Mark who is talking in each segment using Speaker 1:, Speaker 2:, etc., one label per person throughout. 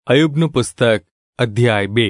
Speaker 1: અયુબનું પુસ્તક અધ્યાય 2।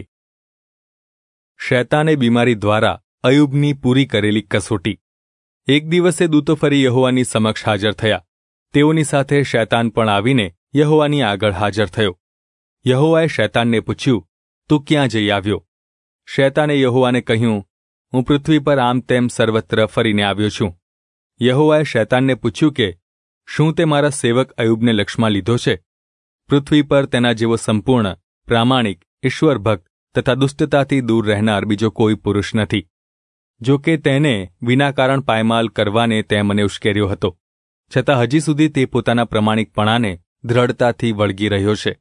Speaker 1: શૈતાને બીમારી દ્વારા અયુબની પૂરી કરેલી કસોટી। એક દિવસે દૂતો ફરી યહોવાની સમક્ષ હાજર થયા। તેઓની સાથે શૈતાન પણ આવીને યહોવાની આગળ હાજર થયો। યહોવાએ શૈતાનને પૂછ્યું, તું ક્યાં જઈ આવ્યો? શૈતાને યહોવાને કહ્યું, હું પૃથ્વી પર આમ તેમ સર્વત્ર ફરીને આવ્યો છું। યહોવાએ શૈતાનને પૂછ્યું કે શું તે મારા સેવક અયુબને લક્ષમાં લીધો છે? પૃથ્વી પર તેના જેવો સંપૂર્ણ, પ્રામાણિક, ઈશ્વરભક્ત તથા દુષ્ટતાથી દૂર રહેનાર બીજો કોઈ પુરુષ નથી। જો કે તેને વિના કારણ પાયમાલ કરવાને તે મને ઉશ્કેર્યો હતો, છતાં હજી સુધી તે પોતાના પ્રમાણિકપણાને દ્રઢતાથી વળગી રહ્યો છે।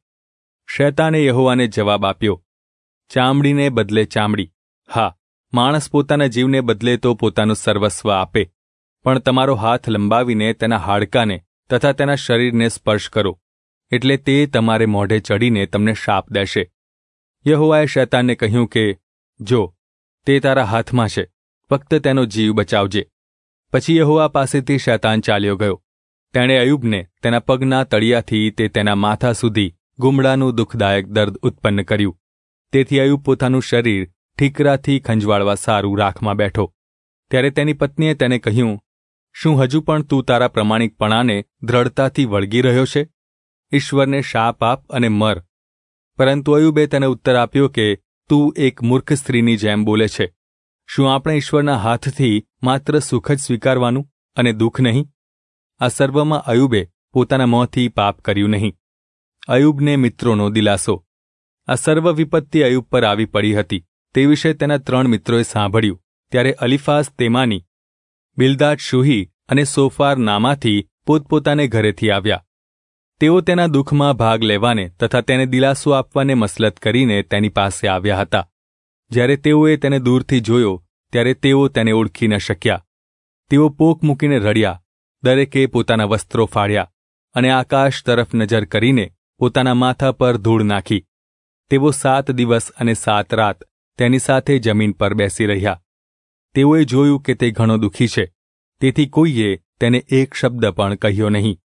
Speaker 1: શૈતાને યહોવાને જવાબ આપ્યો, ચામડીને બદલે ચામડી। હા, માણસ પોતાના જીવને બદલે તો પોતાનું સર્વસ્વ આપે, પણ તમારો હાથ લંબાવીને તેના હાડકાને તથા તેના શરીરને સ્પર્શ કરો, એટલે તે તમારે મોઢે ચડીને તમને શાપ દેશે। યહોવાએ શૈતાનને કહ્યું કે જો તે તારા હાથમાં છે, ફક્ત તેનો જીવ બચાવજે। પછી યહોવા પાસેથી શૈતાન ચાલ્યો ગયો। તેણે અયુબને તેના પગના તળિયાથી તે તેના માથા સુધી ગુમડાનું દુઃખદાયક દર્દ ઉત્પન્ન કર્યું। તેથી અયુબ પોતાનું શરીર ઠીકરાથી ખંજવાળવા સારું રાખમાં બેઠો। ત્યારે તેની પત્નીએ તેને કહ્યું, શું હજુ પણ તું તારા પ્રમાણિકપણાને દ્રઢતાથી વળગી રહ્યો છે? ઈશ્વરને શાપ આપ અને મર। પરંતુ અયુબે તેને ઉત્તર આપ્યો કે તું એક મૂર્ખ સ્ત્રીની જેમ બોલે છે। શું આપણે ઈશ્વરના હાથથી માત્ર સુખ જ સ્વીકારવાનું અને દુઃખ નહીં? આ સર્વમાં અયુબે પોતાના મોંથી પાપ કર્યું નહીં। અયુબને મિત્રોનો દિલાસો। આ સર્વ વિપત્તિ અયુબ પર આવી પડી હતી તે વિશે તેના 3 મિત્રોએ સાંભળ્યું। ત્યારે અલીફાઝ તેમાની, બિલ્દાદ શૂહી અને સોફાર નામાથી પોતપોતાને ઘરેથી આવ્યા। તેઓ તેના દુઃખમાં ભાગ લેવાને તથા તેને દિલાસો આપવાને મસલત કરીને તેની પાસે આવ્યા હતા। જ્યારે તેઓએ તેને દૂરથી જોયો ત્યારે તેઓ તેને ઓળખી ન શક્યા। તેઓ પોક મૂકીને રડ્યા, દરેકે પોતાના વસ્ત્રો ફાડ્યા અને આકાશ તરફ નજર કરીને પોતાના માથા પર ધૂળ નાખી। તેઓ 7 દિવસ અને 7 રાત તેની સાથે જમીન પર બેસી રહ્યા। તેઓએ જોયું કે તે ઘણો દુઃખી છે, તેથી કોઈએ તેને એક શબ્દ પણ કહ્યો નહીં।